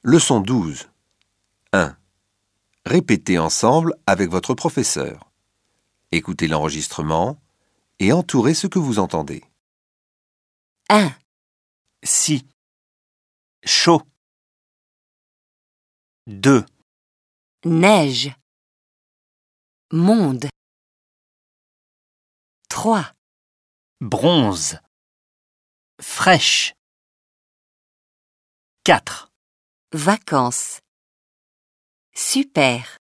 Leçon 12. 1. Répétez ensemble avec votre professeur. Écoutez l'enregistrement et entourez ce que vous entendez. 1. Si. Chaud. 2. Neige. Monde. 3. Bronze. Fraîche. 4. Vacances. Super.